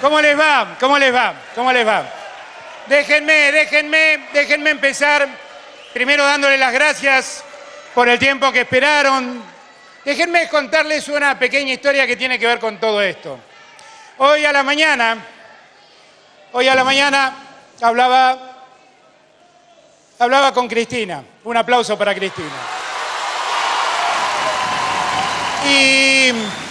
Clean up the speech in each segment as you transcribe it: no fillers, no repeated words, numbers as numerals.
¿Cómo les va? ¿Cómo les va? ¿Cómo les va? Déjenme empezar primero dándole las gracias por el tiempo que esperaron. Déjenme contarles una pequeña historia que tiene que ver con todo esto. Hoy a la mañana hablaba con Cristina. Un aplauso para Cristina. Y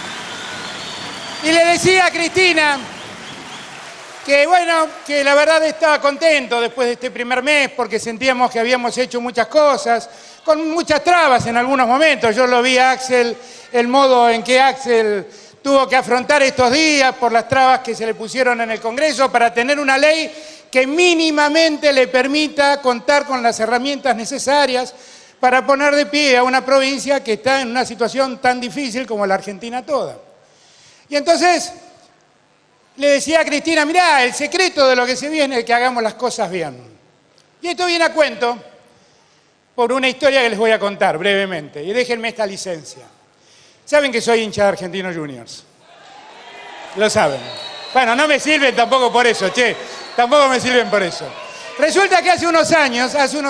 le decía a Cristina que, bueno, que la verdad estaba contento después de este primer mes porque sentíamos que habíamos hecho muchas cosas, con muchas trabas en algunos momentos. Yo lo vi a Axel, el modo en que Axel tuvo que afrontar estos días por las trabas que se le pusieron en el Congreso para tener una ley que mínimamente le permita contar con las herramientas necesarias para poner de pie a una provincia que está en una situación tan difícil como la Argentina toda. Y entonces le decía a Cristina, mirá, el secreto de lo que se viene es que hagamos las cosas bien. Y esto viene a cuento por una historia que les voy a contar brevemente. Y déjenme esta licencia. Saben que soy hincha de Argentinos Juniors. Lo saben. Bueno, no me sirven tampoco por eso, che. Tampoco me sirven por eso. Resulta que hace unos años,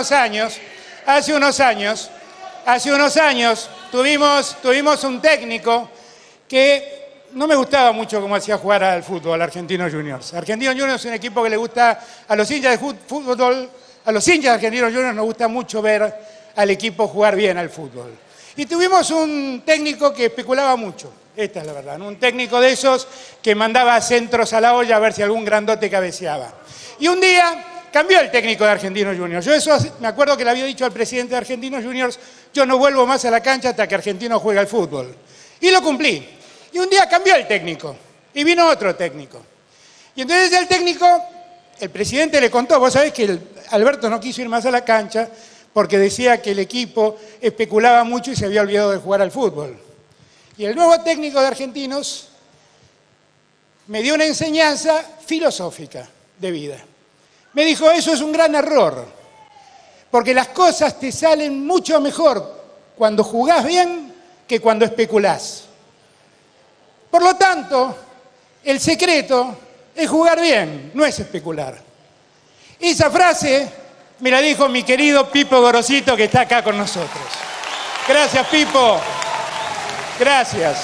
tuvimos un técnico que no me gustaba mucho cómo hacía jugar al fútbol, Argentinos Juniors. Argentinos Juniors es un equipo que le gusta a los hinchas de fútbol, a los hinchas de Argentinos Juniors nos gusta mucho ver al equipo jugar bien al fútbol. Y tuvimos un técnico que especulaba mucho, esta es la verdad, un técnico de esos que mandaba centros a la olla a ver si algún grandote cabeceaba. Y un día cambió el técnico de Argentinos Juniors. Yo eso me acuerdo que le había dicho al presidente de Argentinos Juniors, yo no vuelvo más a la cancha hasta que Argentinos juegue al fútbol. Y lo cumplí. Y un día cambió el técnico y vino otro técnico. Y entonces el técnico, el presidente le contó, vos sabés que Alberto no quiso ir más a la cancha porque decía que el equipo especulaba mucho y se había olvidado de jugar al fútbol. Y el nuevo técnico de Argentinos me dio una enseñanza filosófica de vida. Me dijo, eso es un gran error, porque las cosas te salen mucho mejor cuando jugás bien que cuando especulás. Por lo tanto, el secreto es jugar bien, no es especular. Esa frase me la dijo mi querido Pipo Gorosito, que está acá con nosotros. Gracias, Pipo. Gracias.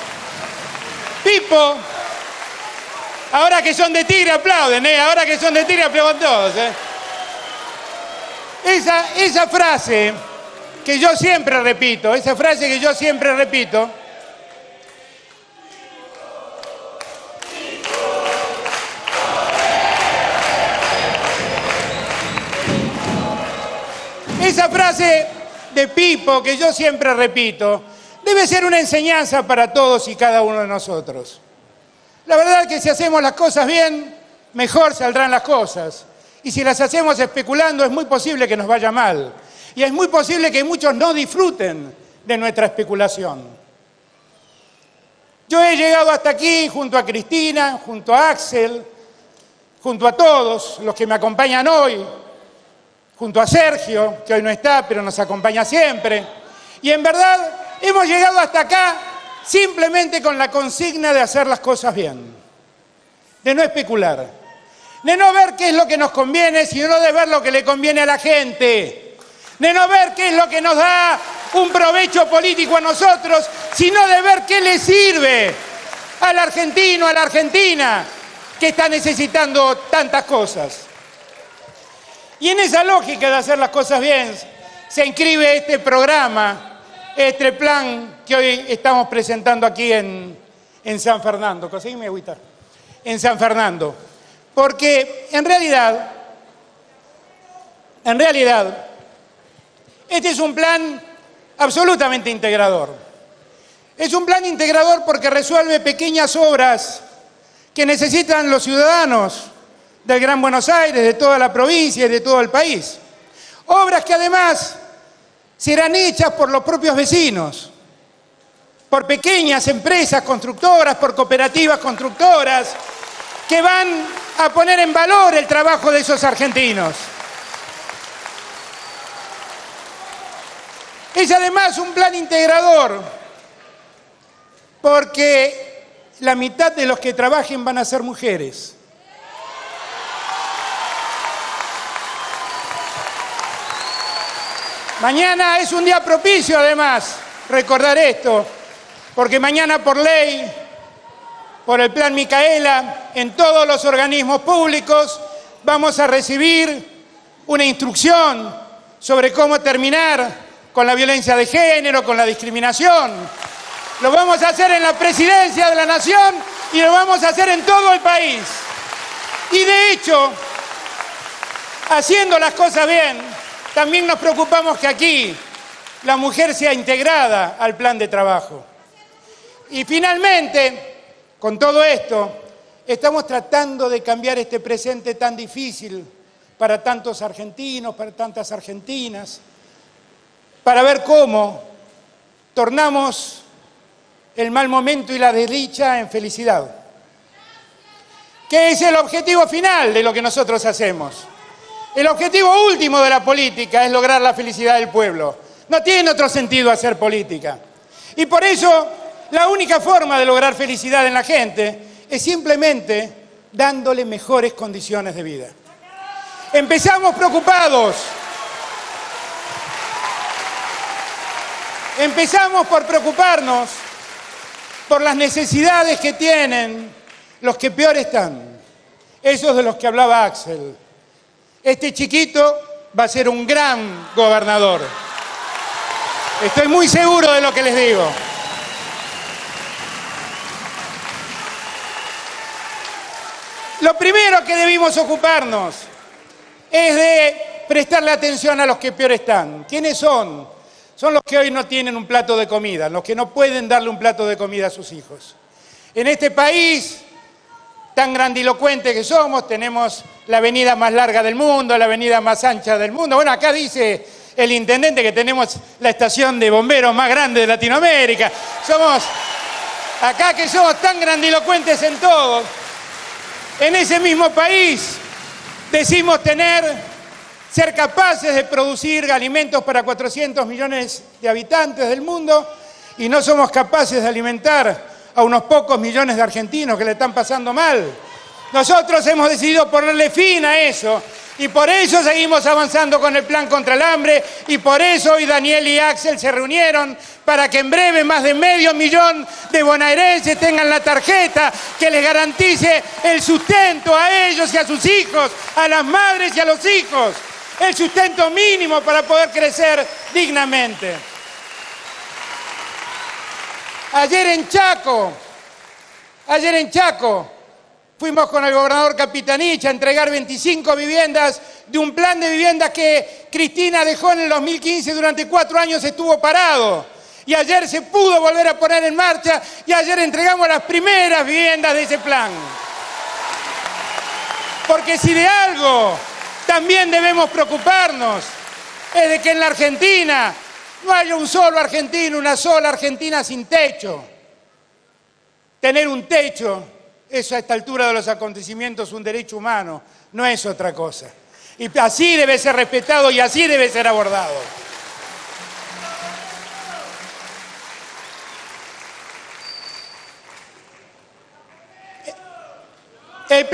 Pipo, ahora que son de Tigre aplauden, ahora que son de Tigre aplauden todos, Esa frase que yo siempre repito, esa frase de Pipo que yo siempre repito, debe ser una enseñanza para todos y cada uno de nosotros. La verdad es que si hacemos las cosas bien, mejor saldrán las cosas. Y si las hacemos especulando, es muy posible que nos vaya mal. Y es muy posible que muchos no disfruten de nuestra especulación. Yo he llegado hasta aquí junto a Cristina, junto a Axel, junto a todos los que me acompañan hoy, junto a Sergio, que hoy no está, pero nos acompaña siempre. Y en verdad hemos llegado hasta acá simplemente con la consigna de hacer las cosas bien, de no especular, de no ver qué es lo que nos conviene, sino de ver lo que le conviene a la gente, de no ver qué es lo que nos da un provecho político a nosotros, sino de ver qué le sirve al argentino, a la argentina, que está necesitando tantas cosas. Y en esa lógica de hacer las cosas bien se inscribe este programa, este plan que hoy estamos presentando aquí en San Fernando. ¿Conseguime agüita? En San Fernando. Porque en realidad, este es un plan absolutamente integrador. Es un plan integrador porque resuelve pequeñas obras que necesitan los ciudadanos del Gran Buenos Aires, de toda la provincia y de todo el país. Obras que además serán hechas por los propios vecinos, por pequeñas empresas constructoras, por cooperativas constructoras, que van a poner en valor el trabajo de esos argentinos. Es además un plan integrador porque la mitad de los que trabajen van a ser mujeres. Mañana es un día propicio, además, recordar esto, porque mañana por ley, por el Plan Micaela, en todos los organismos públicos vamos a recibir una instrucción sobre cómo terminar con la violencia de género, con la discriminación. Lo vamos a hacer en la Presidencia de la Nación y lo vamos a hacer en todo el país. Y de hecho, haciendo las cosas bien, también nos preocupamos que aquí la mujer sea integrada al plan de trabajo. Y finalmente, con todo esto, estamos tratando de cambiar este presente tan difícil para tantos argentinos, para tantas argentinas, para ver cómo tornamos el mal momento y la desdicha en felicidad, que es el objetivo final de lo que nosotros hacemos. El objetivo último de la política es lograr la felicidad del pueblo. No tiene otro sentido hacer política. Y por eso, la única forma de lograr felicidad en la gente es simplemente dándole mejores condiciones de vida. Empezamos preocupados. Empezamos por preocuparnos por las necesidades que tienen los que peor están. Esos de los que hablaba Axel. Este chiquito va a ser un gran gobernador. Estoy muy seguro de lo que les digo. Lo primero que debimos ocuparnos es de prestarle atención a los que peor están. ¿Quiénes son? Son los que hoy no tienen un plato de comida, los que no pueden darle un plato de comida a sus hijos. En este país tan grandilocuente que somos, tenemos la avenida más larga del mundo, la avenida más ancha del mundo. Bueno, acá dice el intendente que tenemos la estación de bomberos más grande de Latinoamérica. Acá que somos tan grandilocuentes en todo, en ese mismo país decimos ser capaces de producir alimentos para 400 millones de habitantes del mundo y no somos capaces de alimentar a unos pocos millones de argentinos que le están pasando mal. Nosotros hemos decidido ponerle fin a eso y por eso seguimos avanzando con el plan contra el hambre y por eso hoy Daniel y Axel se reunieron para que en breve más de 500.000 de bonaerenses tengan la tarjeta que les garantice el sustento a ellos y a sus hijos, a las madres y a los hijos, el sustento mínimo para poder crecer dignamente. Ayer en Chaco, fuimos con el gobernador Capitanich a entregar 25 viviendas de un plan de viviendas que Cristina dejó en el 2015, durante 4 años estuvo parado. Y ayer se pudo volver a poner en marcha y ayer entregamos las primeras viviendas de ese plan. Porque si de algo también debemos preocuparnos, es de que en la Argentina no haya un solo argentino, una sola Argentina sin techo. Tener un techo es a esta altura de los acontecimientos un derecho humano, no es otra cosa. Y así debe ser respetado y así debe ser abordado. El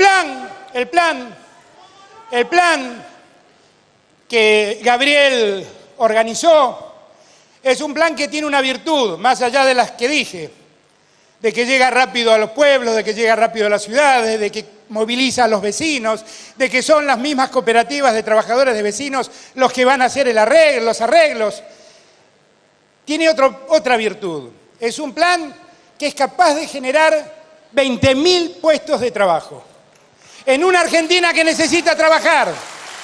plan que Gabriel organizó es un plan que tiene una virtud, más allá de las que dije, de que llega rápido a los pueblos, de que llega rápido a las ciudades, de que moviliza a los vecinos, de que son las mismas cooperativas de trabajadores de vecinos los que van a hacer los arreglos. Tiene otra virtud. Es un plan que es capaz de generar 20.000 puestos de trabajo en una Argentina que necesita trabajar.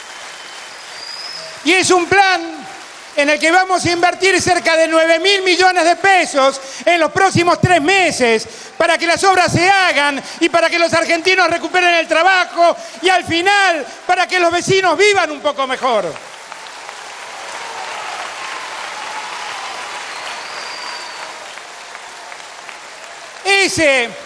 Y es un plan en el que vamos a invertir cerca de 9.000 millones de pesos en los próximos 3 meses para que las obras se hagan y para que los argentinos recuperen el trabajo y al final para que los vecinos vivan un poco mejor. Este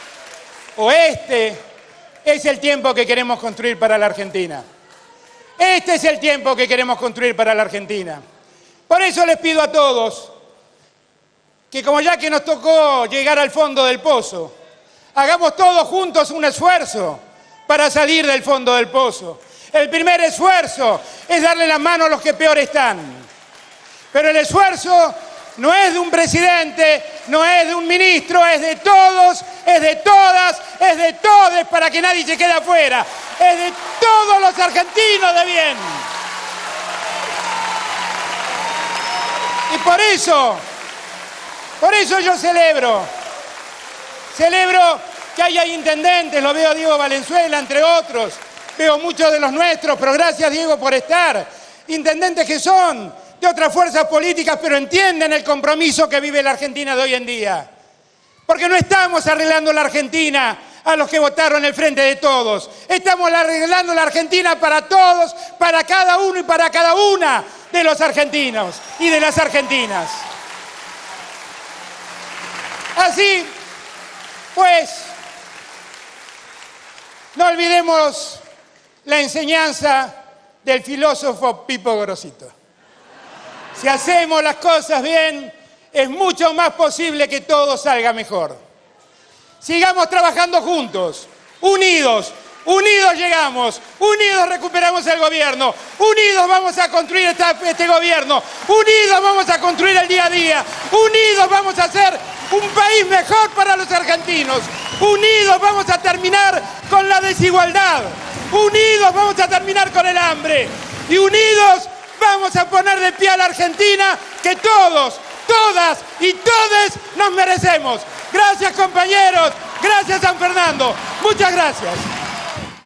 es el tiempo que queremos construir para la Argentina. Este es el tiempo que queremos construir para la Argentina. Por eso les pido a todos que, como ya que nos tocó llegar al fondo del pozo, Hagamos todos juntos un esfuerzo para salir del fondo del pozo. El primer esfuerzo es darle la mano a los que peor están. Pero el esfuerzo no es de un presidente, no es de un ministro, es de todos, es de todas, es de todos, para que nadie se quede afuera. Es de todos los argentinos de bien. Y por eso yo celebro que haya intendentes, lo veo a Diego Valenzuela, entre otros, veo muchos de los nuestros, pero gracias Diego por estar, intendentes que son de otras fuerzas políticas, pero entienden el compromiso que vive la Argentina de hoy en día. Porque no estamos arreglando la Argentina a los que votaron el Frente de Todos. Estamos arreglando la Argentina para todos, para cada uno y para cada una de los argentinos y de las argentinas. Así, pues, no olvidemos la enseñanza del filósofo Pipo Gorosito. Si hacemos las cosas bien, es mucho más posible que todo salga mejor. Sigamos trabajando juntos, unidos, unidos llegamos, unidos recuperamos el gobierno, unidos vamos a construir este gobierno, unidos vamos a construir el día a día, unidos vamos a hacer un país mejor para los argentinos, unidos vamos a terminar con la desigualdad, unidos vamos a terminar con el hambre y unidos vamos a poner de pie a la Argentina que todos, todas y todes nos merecemos. Gracias compañeros, gracias San Fernando, muchas gracias.